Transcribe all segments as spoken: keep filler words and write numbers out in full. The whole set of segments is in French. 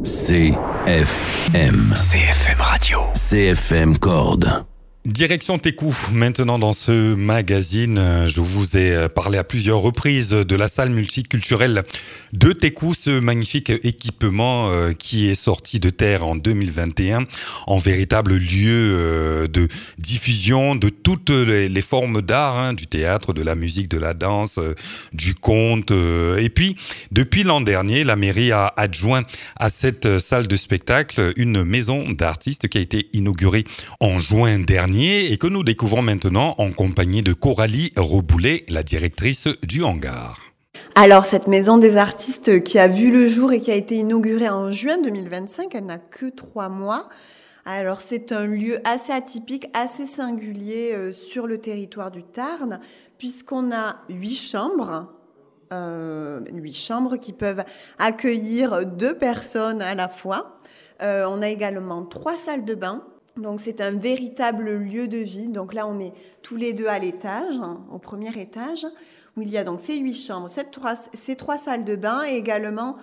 C F M. C F M Radio. C F M Corde. Direction Técou, maintenant dans ce magazine, je vous ai parlé à plusieurs reprises de la salle multiculturelle de Técou, ce magnifique équipement qui est sorti de terre en deux mille vingt et un en véritable lieu de diffusion de toutes les formes d'art, hein, du théâtre, de la musique, de la danse, du conte. Et puis, depuis l'an dernier, la mairie a adjoint à cette salle de spectacle une maison d'artistes qui a été inaugurée en juin dernier et que nous découvrons maintenant en compagnie de Coralie Reboulet, la directrice du hangar. Alors, cette maison des artistes qui a vu le jour et qui a été inaugurée en juin deux mille vingt-cinq, elle n'a que trois mois. Alors, c'est un lieu assez atypique, assez singulier euh, sur le territoire du Tarn, puisqu'on a huit chambres, euh, huit chambres qui peuvent accueillir deux personnes à la fois. Euh, on a également trois salles de bain. Donc, c'est un véritable lieu de vie. Donc là, on est tous les deux à l'étage, hein, au premier étage, où il y a donc ces huit chambres, ces trois, ces trois salles de bain et également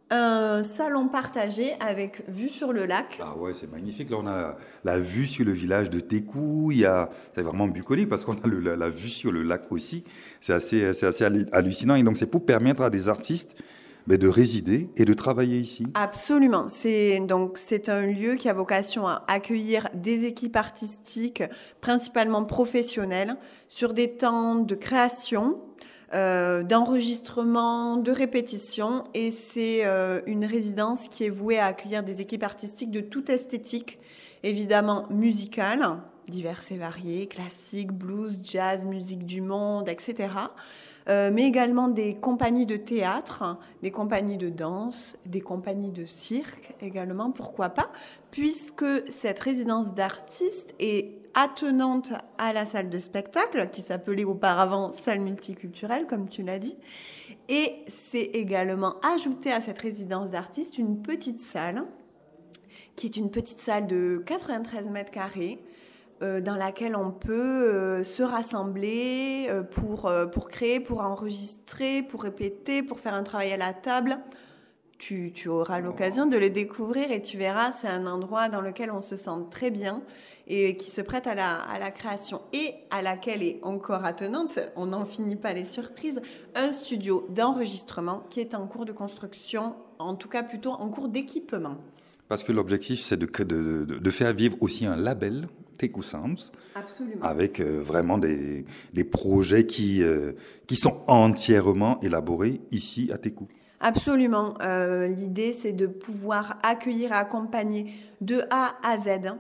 un salon partagé avec vue sur le lac. Ah ouais, c'est magnifique. Là, on a la, la vue sur le village de Técou. Il y a, c'est vraiment bucolique parce qu'on a le, la, la vue sur le lac aussi. C'est assez, c'est assez hallucinant. Et donc, c'est pour permettre à des artistes mais de résider et de travailler ici. Absolument. C'est, donc, c'est un lieu qui a vocation à accueillir des équipes artistiques, principalement professionnelles, sur des temps de création, euh, d'enregistrement, de répétition. Et c'est euh, une résidence qui est vouée à accueillir des équipes artistiques de toute esthétique, évidemment musicale, diverses et variées, classiques, blues, jazz, musique du monde, et cetera, Euh, mais également des compagnies de théâtre, des compagnies de danse, des compagnies de cirque également, pourquoi pas, puisque cette résidence d'artistes est attenante à la salle de spectacle, qui s'appelait auparavant salle multiculturelle, comme tu l'as dit, et c'est également ajouté à cette résidence d'artistes une petite salle, qui est une petite salle de quatre-vingt-treize mètres carrés, Euh, dans laquelle on peut euh, se rassembler euh, pour, euh, pour créer, pour enregistrer, pour répéter, pour faire un travail à la table. Tu, tu auras l'occasion de le découvrir et tu verras, c'est un endroit dans lequel on se sent très bien et qui se prête à la, à la création et à laquelle est encore attenante, on n'en finit pas les surprises, un studio d'enregistrement qui est en cours de construction, en tout cas plutôt en cours d'équipement. Parce que l'objectif, c'est de, de, de, de faire vivre aussi un label Técou Sounds. Absolument. Avec euh, vraiment des, des projets qui, euh, qui sont entièrement élaborés ici à Técou. Absolument. Euh, l'idée, c'est de pouvoir accueillir et accompagner de A à Z hein,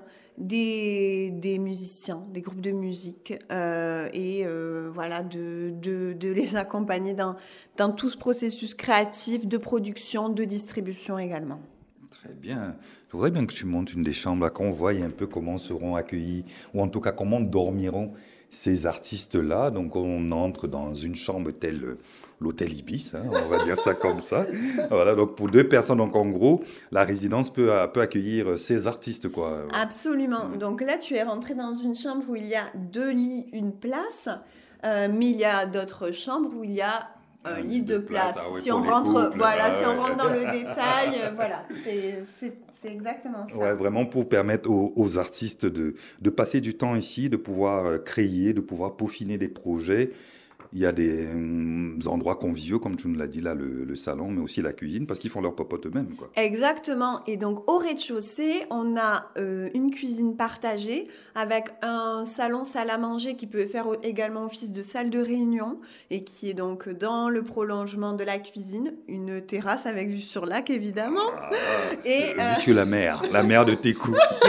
des, des musiciens, des groupes de musique euh, et euh, voilà, de, de, de les accompagner dans, dans tout ce processus créatif, de production, de distribution également. Très bien. Je voudrais bien que tu montes une des chambres, là, qu'on voie un peu comment seront accueillis, ou en tout cas comment dormiront ces artistes-là. Donc on entre dans une chambre telle l'hôtel Ibis, hein, on va dire ça comme ça. Voilà, donc pour deux personnes, donc en gros, la résidence peut, peut accueillir ces artistes, quoi. Absolument. Donc là, tu es rentré dans une chambre où il y a deux lits, une place, euh, mais il y a d'autres chambres où il y a un lit de place. place. Ah ouais, si, on rentre, couples, voilà, ah, si on rentre dans le détail, euh, voilà, c'est, c'est, c'est exactement ça. Ouais, vraiment pour permettre aux, aux artistes de, de passer du temps ici, de pouvoir créer, de pouvoir peaufiner des projets. Il y a des hum, endroits conviviaux, comme tu nous l'as dit là, le, le salon, mais aussi la cuisine, parce qu'ils font leur popote eux-mêmes, quoi. Exactement. Et donc, au rez-de-chaussée, on a euh, une cuisine partagée avec un salon salle à manger qui peut faire également office de salle de réunion et qui est donc dans le prolongement de la cuisine. Une terrasse avec vue sur lac, évidemment. Ah, et, vue euh... sur la mer, la mer de Técou.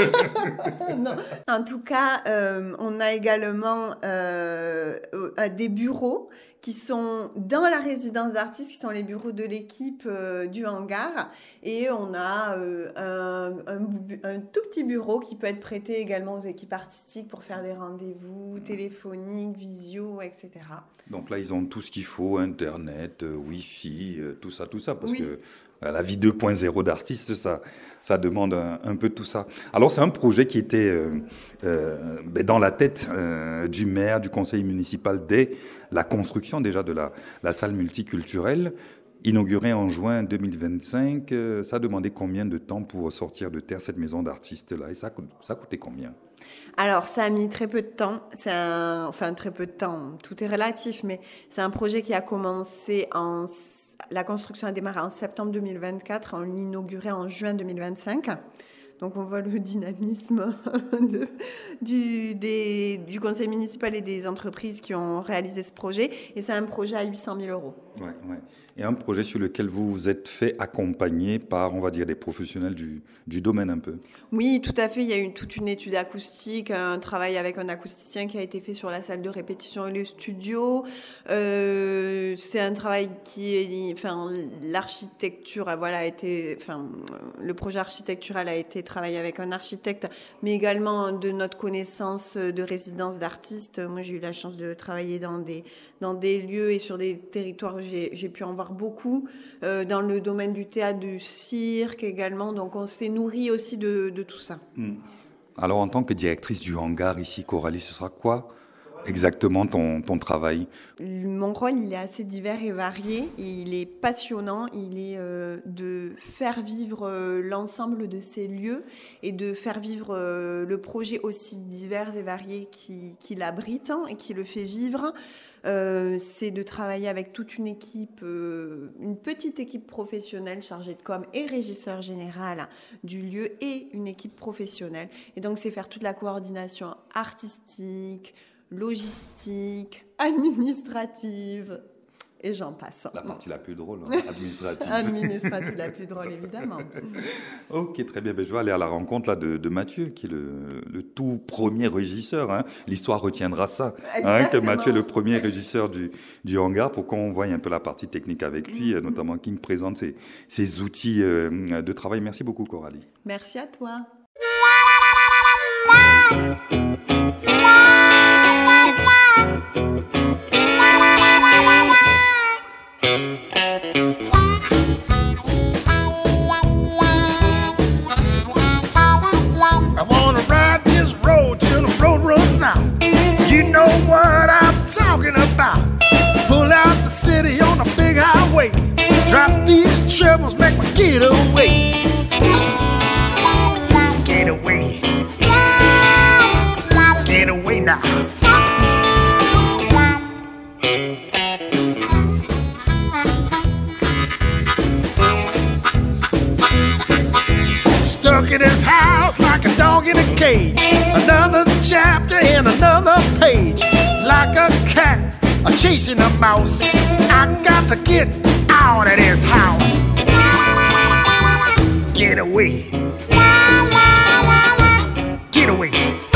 Non. En tout cas, euh, on a également euh, des bureaux qui sont dans la résidence d'artistes, qui sont les bureaux de l'équipe euh, du hangar. Et on a euh, un, un, un tout petit bureau qui peut être prêté également aux équipes artistiques pour faire des rendez-vous téléphoniques, visio, et cetera. Donc là, ils ont tout ce qu'il faut, Internet, euh, Wi-Fi, euh, tout ça, tout ça, parce oui. que euh, la vie deux point zéro d'artiste, ça, ça demande un, un peu tout ça. Alors, c'est un projet qui était euh, euh, ben, dans la tête euh, du maire, du conseil municipal, dès la construction déjà de la, la salle multiculturelle. inauguré en juin deux mille vingt-cinq. Euh, ça a demandé combien de temps pour sortir de terre cette maison d'artistes-là? Et ça, ça a coûté combien? Alors, ça a mis très peu de temps. C'est un, enfin, très peu de temps. Tout est relatif, mais c'est un projet qui a commencé en... La construction a démarré en septembre deux mille vingt-quatre. On l'inauguré en juin deux mille vingt-cinq. Donc, on voit le dynamisme de, du, des, du conseil municipal et des entreprises qui ont réalisé ce projet. Et c'est un projet à huit cent mille euros. Ouais, ouais. Et un projet sur lequel vous vous êtes fait accompagner par, on va dire, des professionnels du, du domaine un peu. Oui, tout à fait. Il y a eu toute une étude acoustique, un travail avec un acousticien qui a été fait sur la salle de répétition et le studio. Euh, c'est un travail qui est, enfin, l'architecture, voilà, a été, enfin, le projet architectural a été travaillé avec un architecte, mais également de notre connaissance de résidence d'artistes. Moi, j'ai eu la chance de travailler dans des dans des lieux et sur des territoires où j'ai, j'ai pu en voir beaucoup, euh, dans le domaine du théâtre, du cirque également. Donc, on s'est nourri aussi de, de tout ça. Mmh. Alors, en tant que directrice du hangar ici, Coralie, ce sera quoi exactement ton, ton travail? Mon rôle, il est assez divers et varié. Il est passionnant. Il est euh, de faire vivre euh, l'ensemble de ces lieux et de faire vivre euh, le projet aussi divers et varié qui, qui l'abrite hein, et qui le fait vivre. Euh, c'est de travailler avec toute une équipe, euh, une petite équipe professionnelle chargée de com et régisseur général du lieu et une équipe professionnelle. Et donc, c'est faire toute la coordination artistique, logistique, administrative, et j'en passe. La partie la plus drôle, hein, administrative. Administrative la plus drôle, évidemment. Ok, très bien. Ben, je vais aller à la rencontre là, de, de Mathieu, qui est le, le tout premier régisseur. Hein. L'histoire retiendra ça, hein, que Mathieu est le premier régisseur du, du hangar, pour qu'on voie un peu la partie technique avec lui, mm-hmm. notamment qu'il me présente ses, ses outils euh, de travail. Merci beaucoup, Coralie. Merci à toi. Talking about pull out the city on a big highway, drop these troubles, make my getaway, get away, get away now. Stuck in this house like a dog in a cage, another chapter in another page. Like a cat, a chasing a mouse. I got to get out of this house. Get away. Get away.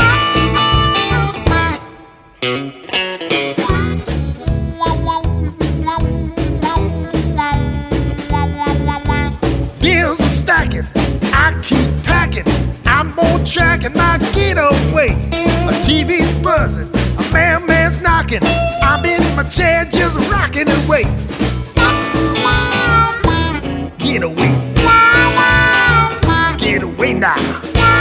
Bills are stacking, I keep packing. I'm on track and my getaway. A T V's buzzing, a mailman's knocking. I'm in my chair just rocking away. Get away. Get away now.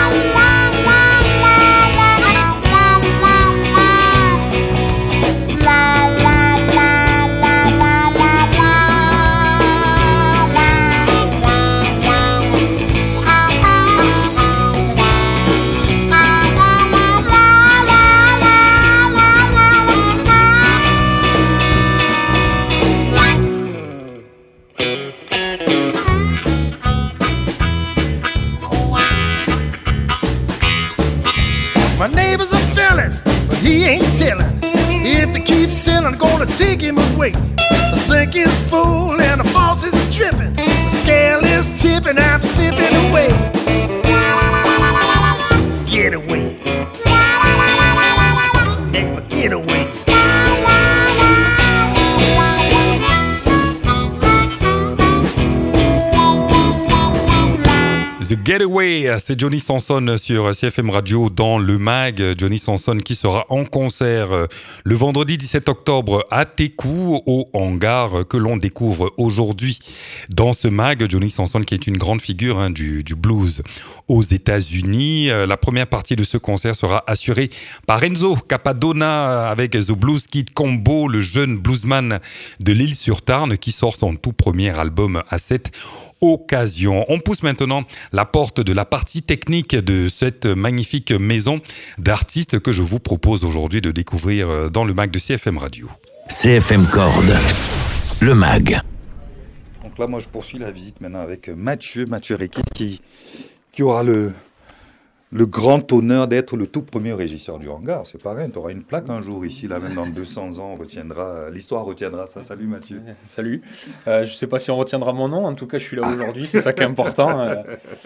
My neighbors are feeling, but he ain't telling. If they keep selling, gonna take him away. The sink is full and the faucets are dripping. The scale is tipping, I'm sipping away. Get away. Make my get away. The Getaway, c'est Johnny Sanson sur C F M Radio dans le mag. Johnny Sanson qui sera en concert le vendredi dix-sept octobre à Técou, au hangar que l'on découvre aujourd'hui dans ce mag. Johnny Sanson qui est une grande figure hein, du, du blues aux États-Unis. La première partie de ce concert sera assurée par Enzo Capadona avec The Blues Kid Combo, le jeune bluesman de l'Île-sur-Tarn qui sort son tout premier album à cette occasion. On pousse maintenant la porte de la partie technique de cette magnifique maison d'artistes que je vous propose aujourd'hui de découvrir dans le mag de C F M Radio. C F M Corde, le mag. Donc là, moi, je poursuis la visite maintenant avec Mathieu, Mathieu Requet, qui, qui aura le, le grand honneur d'être le tout premier régisseur du hangar. C'est pas rien, tu auras une plaque un jour ici, là, même dans deux cents ans, on retiendra, l'histoire retiendra ça. Salut Mathieu. Salut. Euh, je sais pas si on retiendra mon nom, en tout cas, je suis là aujourd'hui, c'est ça qui est important. Euh,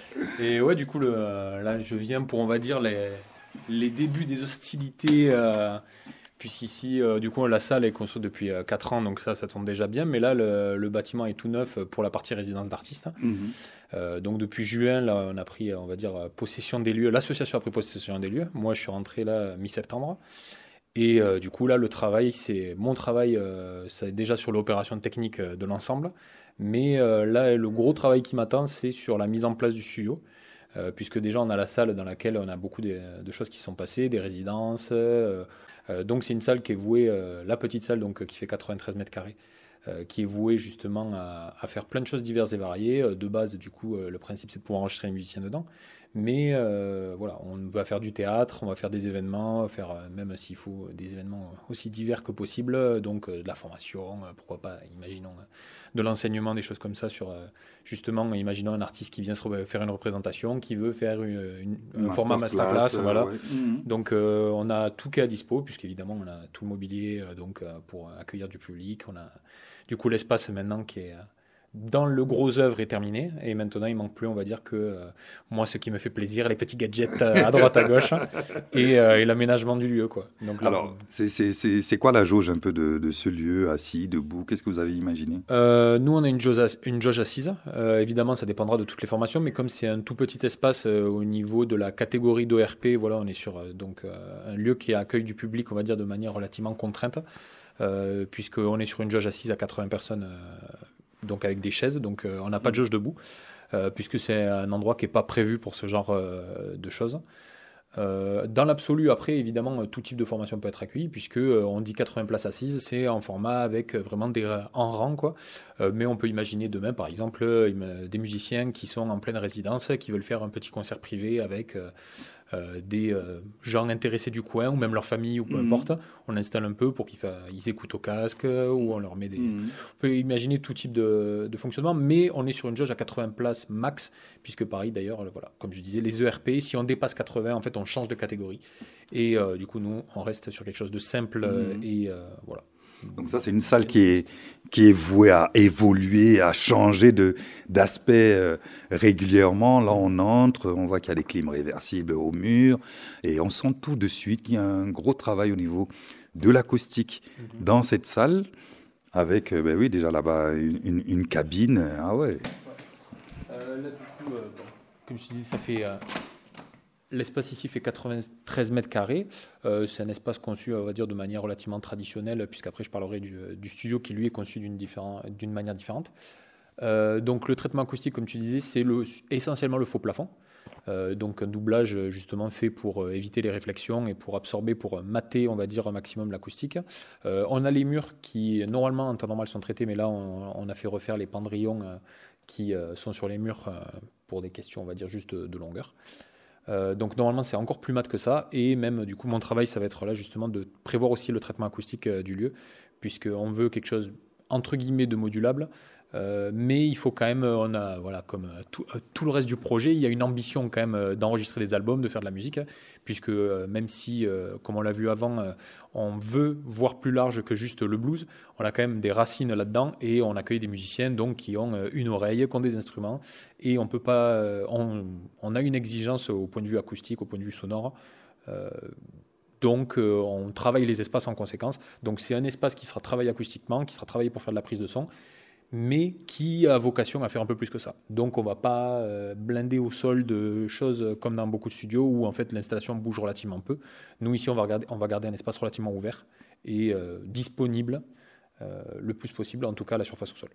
et ouais, du coup, le, là, je viens pour, on va dire, les, les débuts des hostilités. Euh, Puisqu'ici, euh, du coup, la salle est construite depuis euh, quatre ans, donc ça, ça tourne déjà bien. Mais là, le, le bâtiment est tout neuf pour la partie résidence d'artistes. Mmh. Euh, donc depuis juin, là, on a pris, on va dire, possession des lieux. L'association a pris possession des lieux. Moi, je suis rentré là mi-septembre. Et euh, du coup, là, le travail, c'est mon travail, euh, c'est déjà sur l'opération technique de l'ensemble. Mais euh, là, le gros travail qui m'attend, c'est sur la mise en place du studio. Euh, puisque déjà, on a la salle dans laquelle on a beaucoup de, de choses qui sont passées, des résidences. Euh, Euh, donc c'est une salle qui est vouée, euh, la petite salle donc, qui fait quatre-vingt-treize mètres carrés, euh, qui est vouée justement à, à faire plein de choses diverses et variées. Euh, de base, du coup, euh, le principe c'est de pouvoir enregistrer les musiciens dedans. Mais euh, voilà, on va faire du théâtre, on va faire des événements, on va faire euh, même s'il faut des événements aussi divers que possible, donc euh, de la formation, euh, pourquoi pas, imaginons, euh, de l'enseignement, des choses comme ça sur, euh, justement, imaginons un artiste qui vient se re- faire une représentation, qui veut faire une, une, un master format masterclass, euh, voilà. Ouais. Mmh. Donc euh, on a tout qui est à dispo, puisqu'évidemment on a tout le mobilier euh, donc, euh, pour accueillir du public, on a du coup l'espace maintenant qui est... Euh, dans le gros œuvre est terminé et maintenant il manque plus, on va dire que euh, moi ce qui me fait plaisir, les petits gadgets euh, à droite à gauche et, euh, et l'aménagement du lieu quoi. Donc là, alors c'est, c'est, c'est, c'est quoi la jauge un peu de, de ce lieu, assis, debout, qu'est-ce que vous avez imaginé? euh, Nous on a une jauge, une jauge assise, euh, évidemment ça dépendra de toutes les formations, mais comme c'est un tout petit espace euh, au niveau de la catégorie d'O R P, voilà, on est sur euh, donc, euh, un lieu qui accueille du public, on va dire de manière relativement contrainte, euh, puisqu'on est sur une jauge assise à quatre-vingts personnes, euh, donc avec des chaises, donc euh, on n'a pas de jauge debout, euh, puisque c'est un endroit qui n'est pas prévu pour ce genre euh, de choses. Euh, dans l'absolu, après, évidemment, tout type de formation peut être accueilli, puisque euh, on dit quatre-vingts places assises, c'est en format avec vraiment des en rang, quoi. Euh, mais on peut imaginer demain, par exemple, euh, des musiciens qui sont en pleine résidence, qui veulent faire un petit concert privé avec euh, euh, des euh, gens intéressés du coin, ou même leur famille, ou peu mmh. importe. On installe un peu pour qu'ils fa... ils écoutent au casque, ou on leur met des... Mmh. On peut imaginer tout type de, de fonctionnement, mais on est sur une jauge à quatre-vingts places max, puisque pareil, d'ailleurs, voilà, comme je disais, les E R P, si on dépasse quatre-vingts, en fait, on change de catégorie. Et euh, du coup, nous, on reste sur quelque chose de simple, mmh. et euh, voilà. Donc ça, c'est une salle qui est, qui est vouée à évoluer, à changer de, d'aspect euh, régulièrement. Là, on entre, on voit qu'il y a des clims réversibles au mur, et on sent tout de suite qu'il y a un gros travail au niveau de l'acoustique mm-hmm. dans cette salle, avec, euh, ben oui, déjà là-bas, une, une, une cabine. Ah ouais. Euh, là, du coup, euh, comme je te dis, ça fait... Euh... L'espace ici fait quatre-vingt-treize mètres carrés. Euh, c'est un espace conçu, on va dire, de manière relativement traditionnelle, puisqu'après je parlerai du, du studio qui lui est conçu d'une, différent, d'une manière différente. Euh, donc le traitement acoustique, comme tu disais, c'est le, essentiellement le faux plafond. Euh, donc un doublage justement fait pour euh, éviter les réflexions et pour absorber, pour mater, on va dire, un maximum l'acoustique. Euh, on a les murs qui, normalement, en temps normal, sont traités, mais là, on, on a fait refaire les pendrillons euh, qui euh, sont sur les murs euh, pour des questions, on va dire, juste de, de longueur. Euh, donc normalement c'est encore plus mat que ça, et même du coup mon travail ça va être là justement de prévoir aussi le traitement acoustique euh, du lieu, puisqu'on veut quelque chose entre guillemets de modulable, euh, mais il faut quand même, on a voilà, comme tout, tout le reste du projet, il y a une ambition quand même d'enregistrer des albums, de faire de la musique, puisque euh, même si euh, comme on l'a vu avant, euh, on veut voir plus large que juste le blues, on a quand même des racines là-dedans, et on accueille des musiciens donc qui ont une oreille, qui ont des instruments, et on peut pas, on, on a une exigence au point de vue acoustique, au point de vue sonore. Euh, Donc, euh, on travaille les espaces en conséquence. Donc, c'est un espace qui sera travaillé acoustiquement, qui sera travaillé pour faire de la prise de son. mais qui a vocation à faire un peu plus que ça. Donc on ne va pas euh, blinder au sol de choses comme dans beaucoup de studios où en fait l'installation bouge relativement peu. Nous ici on va, regarder, on va garder un espace relativement ouvert et euh, disponible euh, le plus possible, en tout cas à la surface au sol.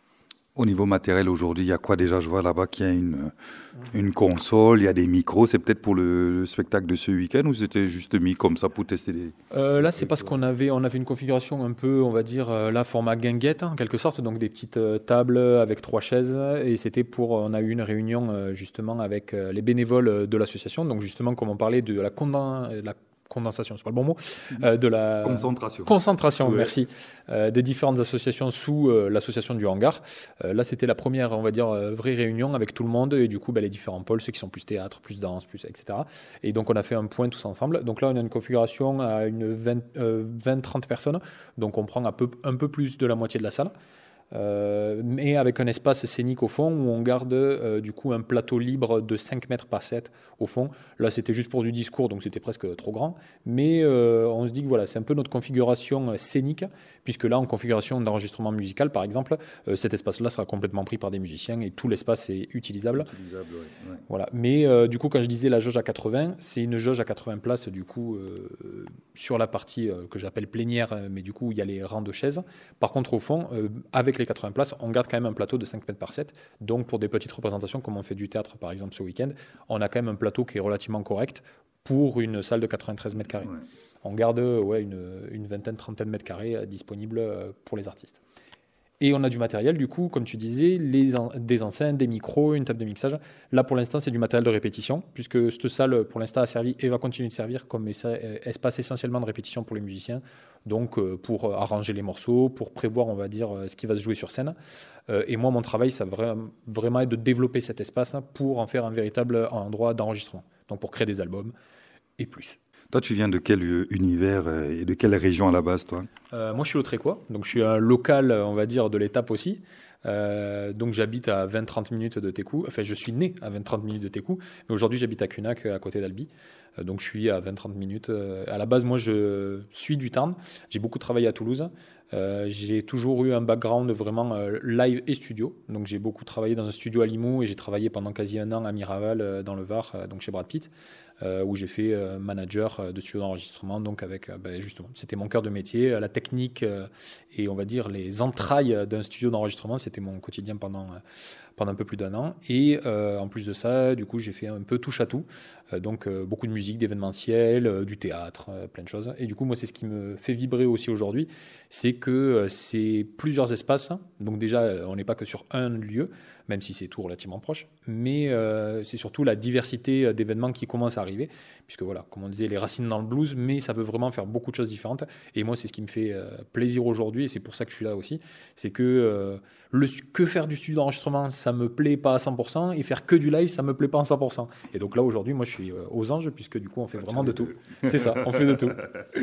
Au niveau matériel aujourd'hui, il y a quoi déjà? Je vois là-bas qu'il y a une, une console, il y a des micros. C'est peut-être pour le, le spectacle de ce week-end ou c'était juste mis comme ça pour tester des... Euh, là, c'est parce qu'on avait, on avait une configuration un peu, on va dire, euh, là, format guinguette, en quelque sorte, donc des petites euh, tables avec trois chaises. Et c'était pour, on a eu une réunion euh, justement avec euh, les bénévoles de l'association. Donc justement, comme on parlait de la, conden- la condensation, c'est pas le bon mot, euh, de la concentration. Concentration, ouais. merci, euh, des différentes associations sous euh, l'association du hangar. Euh, là, c'était la première, on va dire, euh, vraie réunion avec tout le monde et du coup, bah, les différents pôles, ceux qui sont plus théâtre, plus danse, plus, et cetera. Et donc, on a fait un point tous ensemble. Donc là, on a une configuration à une vingt, euh, vingt trente personnes. Donc, on prend un peu, un peu plus de la moitié de la salle. Euh, mais avec un espace scénique au fond où on garde euh, du coup un plateau libre de cinq mètres par sept au fond. Là c'était juste pour du discours donc c'était presque trop grand, mais euh, on se dit que voilà, c'est un peu notre configuration scénique, puisque là en configuration d'enregistrement musical par exemple, euh, cet espace là sera complètement pris par des musiciens et tout l'espace est utilisable, utilisable ouais, ouais. Voilà. Mais euh, du coup quand je disais la jauge à quatre-vingts, c'est une jauge à quatre-vingts places du coup euh, sur la partie euh, que j'appelle plénière, mais du coup il y a les rangs de chaises. Par contre au fond euh, avec les quatre-vingts places, on garde quand même un plateau de cinq mètres par sept. Donc, pour des petites représentations, comme on fait du théâtre, par exemple, ce week-end, on a quand même un plateau qui est relativement correct pour une salle de quatre-vingt-treize mètres carrés. Ouais. On garde ouais, une, une vingtaine, trentaine de mètres carrés euh, disponibles euh, pour les artistes. Et on a du matériel, du coup, comme tu disais, les en, des enceintes, des micros, une table de mixage. Là, pour l'instant, c'est du matériel de répétition, puisque cette salle, pour l'instant, a servi et va continuer de servir comme espace essentiellement de répétition pour les musiciens. Donc, euh, pour arranger les morceaux, pour prévoir, on va dire, ce qui va se jouer sur scène. Euh, et moi, mon travail, ça va vraiment être de développer cet espace pour en faire un véritable endroit d'enregistrement. Donc, pour créer des albums et plus. Toi, tu viens de quel univers et de quelle région à la base, toi? euh, Moi, je suis Lautrécois, donc je suis un local, on va dire, de l'étape aussi. Euh, donc, j'habite à vingt à trente minutes de Técou. Enfin, je suis né à vingt à trente minutes de Técou, mais aujourd'hui, j'habite à Cunac, à côté d'Albi. Euh, donc, je suis à vingt à trente minutes. Euh, à la base, moi, je suis du Tarn. J'ai beaucoup travaillé à Toulouse. Euh, j'ai toujours eu un background vraiment euh, live et studio. Donc, j'ai beaucoup travaillé dans un studio à Limoux et j'ai travaillé pendant quasi un an à Miraval, euh, dans le Var, euh, donc chez Brad Pitt. Euh, où j'ai fait euh, manager de studio d'enregistrement, donc avec, euh, ben justement, c'était mon cœur de métier, la technique euh, et on va dire les entrailles d'un studio d'enregistrement, c'était mon quotidien pendant, euh, pendant un peu plus d'un an. Et euh, en plus de ça, du coup, j'ai fait un peu touche à tout, euh, donc euh, beaucoup de musique, d'événementiel, euh, du théâtre, euh, plein de choses. Et du coup, moi, c'est ce qui me fait vibrer aussi aujourd'hui, c'est que euh, c'est plusieurs espaces. Donc déjà, on n'est pas que sur un lieu, même si c'est tout relativement proche, mais euh, c'est surtout la diversité d'événements qui commence à arriver, puisque voilà, comme on disait, les racines dans le blues, mais ça veut vraiment faire beaucoup de choses différentes. Et moi, c'est ce qui me fait euh, plaisir aujourd'hui, et c'est pour ça que je suis là aussi, c'est que euh, le, que faire du studio d'enregistrement, ça me plaît pas à cent pour cent, et faire que du live, ça me plaît pas à cent pour cent. Et donc là, aujourd'hui, moi, je suis euh, aux anges, puisque du coup, on fait vraiment de tout. C'est ça, on fait de tout.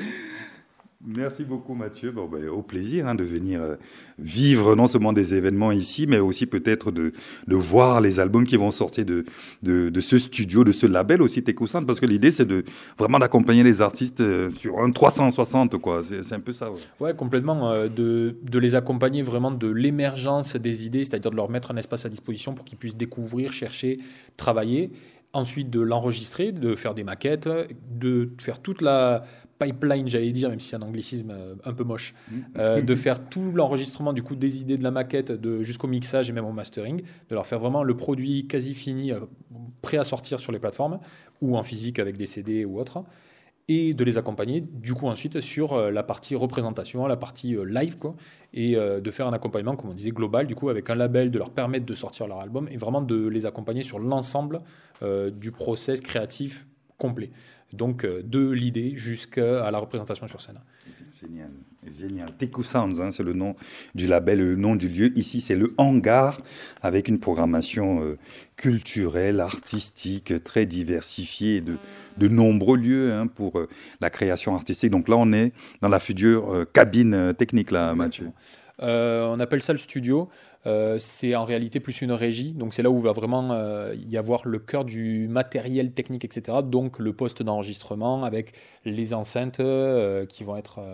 Merci beaucoup Mathieu, bon, ben, au plaisir hein, de venir euh, vivre non seulement des événements ici, mais aussi peut-être de, de voir les albums qui vont sortir de, de, de ce studio, de ce label aussi Técou Sound, parce que l'idée c'est de vraiment d'accompagner les artistes euh, sur un trois cent soixante, quoi. C'est, c'est un peu ça. Ouais, ouais complètement, euh, de, de les accompagner vraiment de l'émergence des idées, c'est-à-dire de leur mettre un espace à disposition pour qu'ils puissent découvrir, chercher, travailler, ensuite de l'enregistrer, de faire des maquettes, de faire toute la pipeline, j'allais dire, même si c'est un anglicisme un peu moche, euh, de faire tout l'enregistrement du coup des idées de la maquette de, jusqu'au mixage et même au mastering, de leur faire vraiment le produit quasi fini, euh, prêt à sortir sur les plateformes ou en physique avec des C D ou autre, et de les accompagner du coup ensuite sur euh, la partie représentation, la partie euh, live, quoi, et euh, de faire un accompagnement, comme on disait, global, du coup avec un label, de leur permettre de sortir leur album et vraiment de les accompagner sur l'ensemble euh, du process créatif complet. Donc, euh, de l'idée jusqu'à la représentation sur scène. Génial, génial. Técou Sounds, hein, c'est le nom du label, le nom du lieu. Ici, c'est le hangar, avec une programmation euh, culturelle, artistique, très diversifiée, de, de nombreux lieux hein, pour euh, la création artistique. Donc là, on est dans la future euh, cabine euh, technique, là, Mathieu. Euh, on appelle ça le studio. Euh, c'est en réalité plus une régie, donc c'est là où va vraiment euh, y avoir le cœur du matériel technique, et cetera. Donc le poste d'enregistrement avec les enceintes euh, qui vont être euh,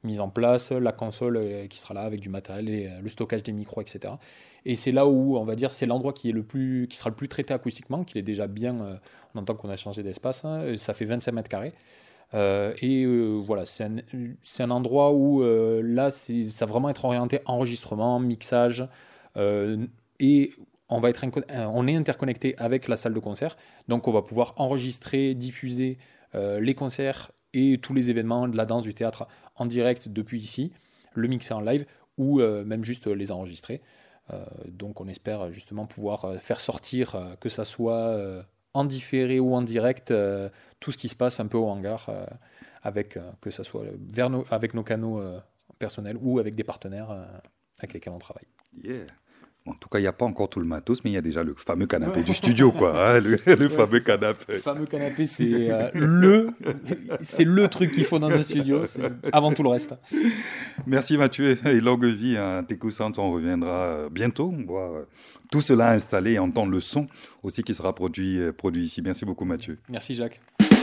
mise en place, la console euh, qui sera là avec du matériel, et, euh, le stockage des micros, et cetera. Et c'est là où, on va dire, c'est l'endroit qui, est le plus, qui sera le plus traité acoustiquement, qu'il est déjà bien, euh, on entend qu'on a changé d'espace, hein, ça fait vingt-cinq mètres carrés. Euh, et euh, voilà, c'est un, c'est un endroit où euh, là, c'est, ça va vraiment être orienté enregistrement, mixage, euh, et on, va être inco- on est interconnecté avec la salle de concert, donc on va pouvoir enregistrer, diffuser euh, les concerts et tous les événements de la danse, du théâtre en direct depuis ici, le mixer en live ou euh, même juste les enregistrer. Euh, donc on espère justement pouvoir faire sortir, euh, que ça soit euh, en différé ou en direct, euh, tout ce qui se passe un peu au hangar, euh, avec, euh, que ça soit vers nos, avec nos canaux euh, personnels ou avec des partenaires euh, avec lesquels on travaille. Yeah. En tout cas, il n'y a pas encore tout le matos, mais il y a déjà le fameux canapé du studio, quoi. Hein, le le fameux canapé. Le fameux canapé, c'est, euh, le, c'est le truc qu'il faut dans un studio, c'est avant tout le reste. Merci Mathieu et longue vie à Teku Sound. On reviendra bientôt voir tout cela installé et entendre le son aussi qui sera produit, produit ici. Merci beaucoup Mathieu. Merci Jacques.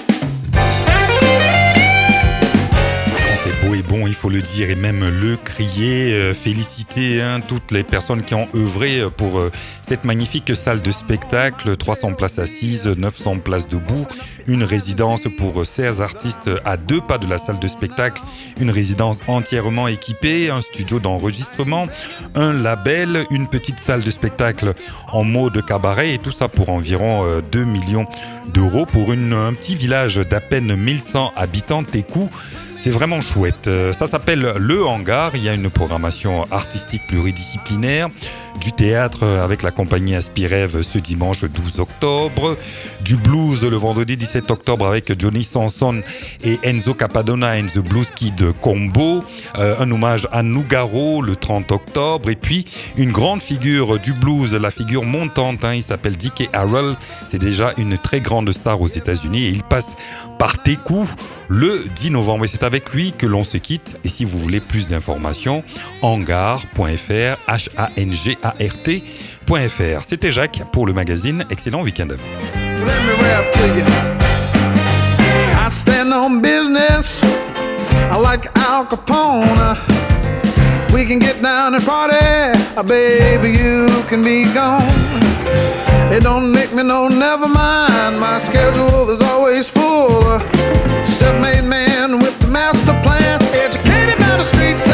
C'est beau et bon, il faut le dire et même le crier, euh, féliciter hein, toutes les personnes qui ont œuvré pour euh, cette magnifique salle de spectacle, trois cents places assises, neuf cents places debout, une résidence pour seize artistes à deux pas de la salle de spectacle, une résidence entièrement équipée, un studio d'enregistrement, un label, une petite salle de spectacle en mode cabaret et tout ça pour environ euh, deux millions d'euros pour une, un petit village d'à peine mille cent habitants, Teku. C'est vraiment chouette. Ça s'appelle Le Hangar. Il y a une programmation artistique pluridisciplinaire, du théâtre avec la compagnie Aspirev ce dimanche douze octobre, du blues le vendredi dix-sept octobre avec Johnny Sanson et Enzo Capadona and the Blues Kid Combo, euh, un hommage à Nougaro le trente octobre, et puis une grande figure du blues, la figure montante, hein, il s'appelle Dickie Harrell, c'est déjà une très grande star aux États-Unis et il passe par Teku le dix novembre. Et c'est avec lui que l'on se quitte. Et si vous voulez plus d'informations, hangar point f r, H A N G A R T point f r. C'était Jacques pour le magazine. Excellent week-end à vous. Let me rap to you. I stand on business. I like Al Capone. We can get down and party. Baby, you can be gone. It don't make me no never mind. My schedule is always full. Self-made man with the master plan. Educated by the streets.